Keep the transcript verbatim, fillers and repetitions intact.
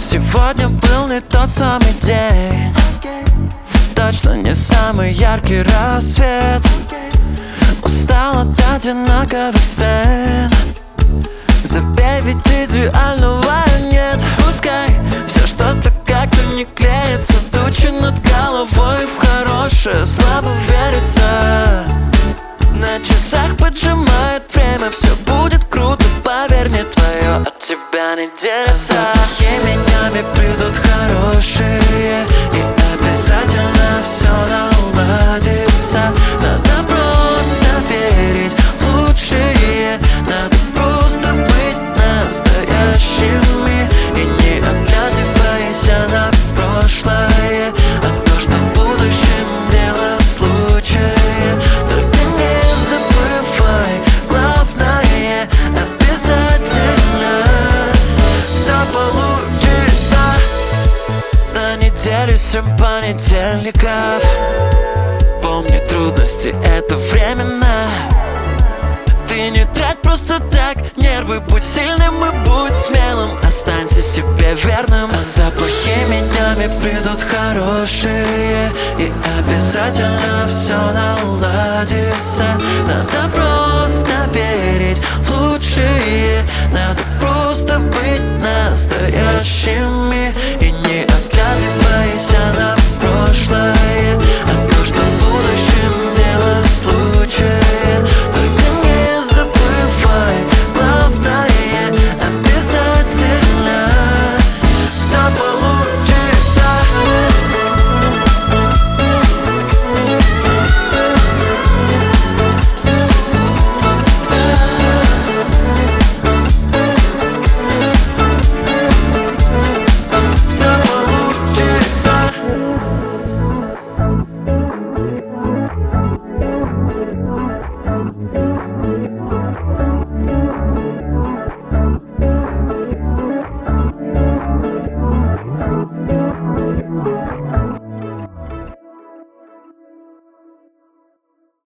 Сегодня был не тот самый день, точно не самый яркий рассвет. Устал от одинаковых сцен. Забей, ведь идеального нет. Пускай все что-то как-то не клеится. Тучи над головой в хорошее слабо верится. На часах поджимает время. Все будет круто, поверь мне, твое от тебя не делится. А запахи менями придут хорошие, и обязательно все наладится. Надо просто верить в лучшее. Надо просто быть настоящими и не оглядываясь на прошлое. А то, что в будущем, дело случая. Только не забывай, главное, обязательно все получится. На неделе семь понедельников. Помни, трудности — это временно. Ты не трать просто так нервы. Будь сильным и будь смелым. Останься себе верным. А за плохими днями придут хорошие, и обязательно все наладится. Надо просто верить в лучшее. Надо просто быть настоящим.